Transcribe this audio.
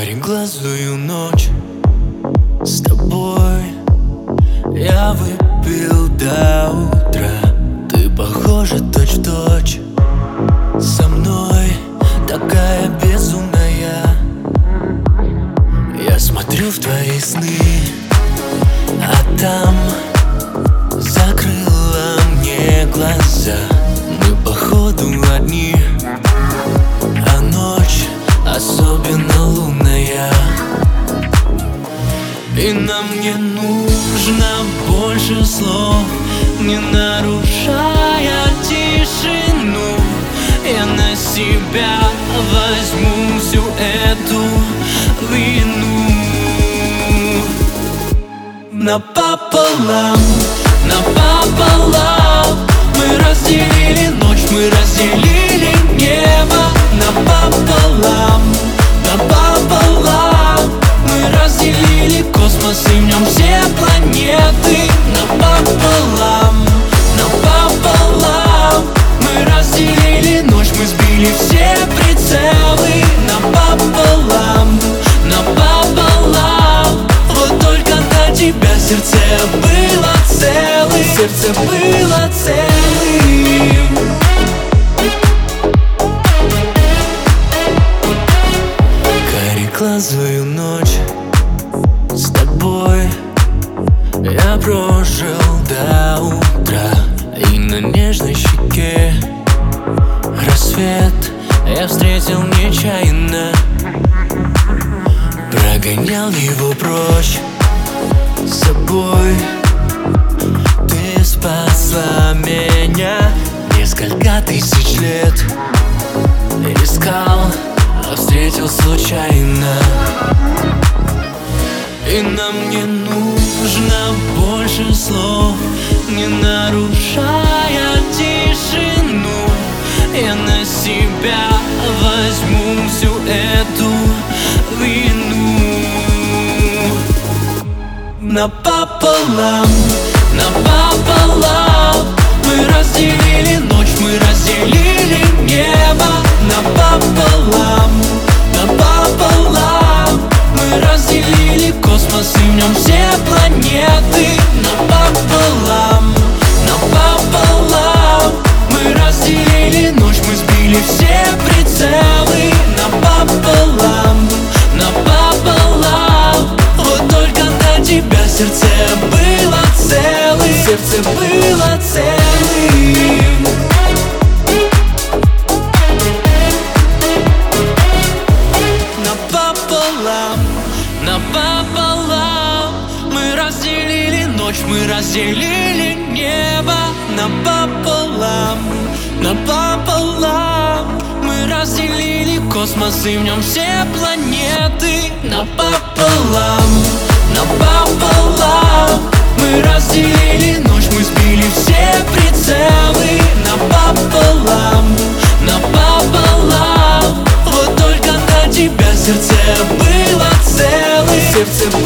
Кареглазую ночь с тобой я выпил до утра. Ты похожа точь-в-точь со мной, такая безумная. Я смотрю в твои сны, а там закрыла мне глаза. Мы походу одни, а ночь особенно лунная. И нам не нужно больше слов, не нарушая тишину. Я на себя возьму всю эту вину. Напополам, напополам мы разделили ночь, мы разделили небо. Напополам, напополам мы разделили космос, и в нем все планеты. Напополам, напополам мы разделили ночь, мы сбили все прицелы. Напополам, напополам вот только на тебя сердце было целым, сердце было целым. Кареглазую ночь с тобой я прожил до утра. И на нежной щеке рассвет я встретил нечаянно. Прогонял его прочь с собой. Ты спасла меня несколько тысяч лет. Искал, а встретил случайно. И нам не нужно больше слов, не нарушая тишину. Я на себя возьму всю эту вину. Напополам, напополам мы разделили ночь, мы разделили небо. Напополам, напополам мы разделили космос, и в нем все планеты. Напополам, напополам мы разделили ночь, мы сбили все прицелы. Напополам, напополам вот только на тебя сердце было целым, сердце было целым. Напополам, напополам мы разделили ночь, мы разделили небо. Напополам, напополам мы разделили космос, и в нем все планеты. Напополам, напополам мы разделили ночь, мы сбили все прицелы. Напополам, напополам вот только на тебя сердце было целым, сердце